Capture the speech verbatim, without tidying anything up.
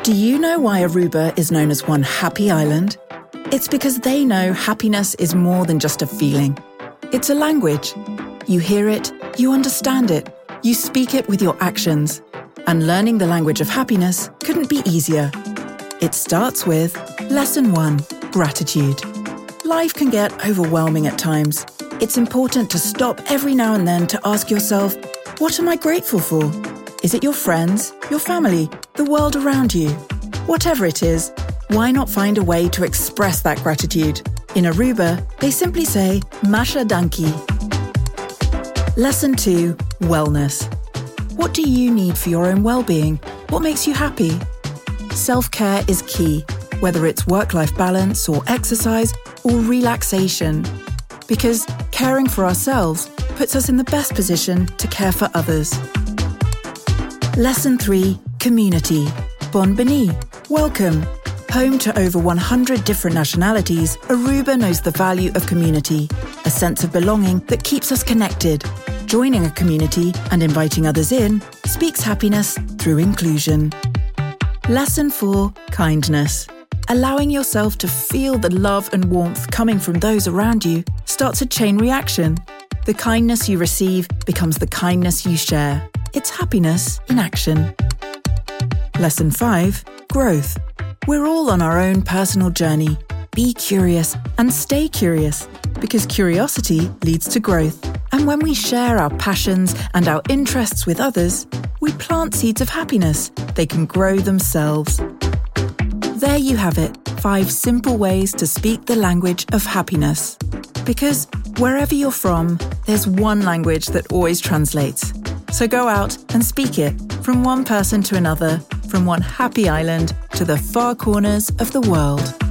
Do you know why Aruba is known as one happy island? It's because they know happiness is more than just a feeling. It's a language. You hear it, you understand it, you speak it with your actions. And learning the language of happiness couldn't be easier. It starts with Lesson one, Gratitude. Life can get overwhelming at times. It's important to stop every now and then to ask yourself, what am I grateful for? Is it your friends, your family, the world around you? Whatever it is, why not find a way to express that gratitude? In Aruba, they simply say, Masha Danki. Lesson two, Wellness. What do you need for your own well-being? What makes you happy? Self-care is key, whether it's work-life balance or exercise or relaxation. Because caring for ourselves puts us in the best position to care for others. Lesson three, Community. Bon Beni. Welcome. Home to over one hundred different nationalities, Aruba knows the value of community, a sense of belonging that keeps us connected. Joining a community and inviting others in speaks happiness through inclusion. Lesson four, Kindness. Allowing yourself to feel the love and warmth coming from those around you starts a chain reaction. The kindness you receive becomes the kindness you share. It's happiness in action. Lesson five, Growth. We're all on our own personal journey. Be curious and stay curious, because curiosity leads to growth. And when we share our passions and our interests with others, we plant seeds of happiness. They can grow themselves. There you have it, five simple ways to speak the language of happiness. Because wherever you're from, there's one language that always translates. So go out and speak it, from one person to another, from one happy island to the far corners of the world.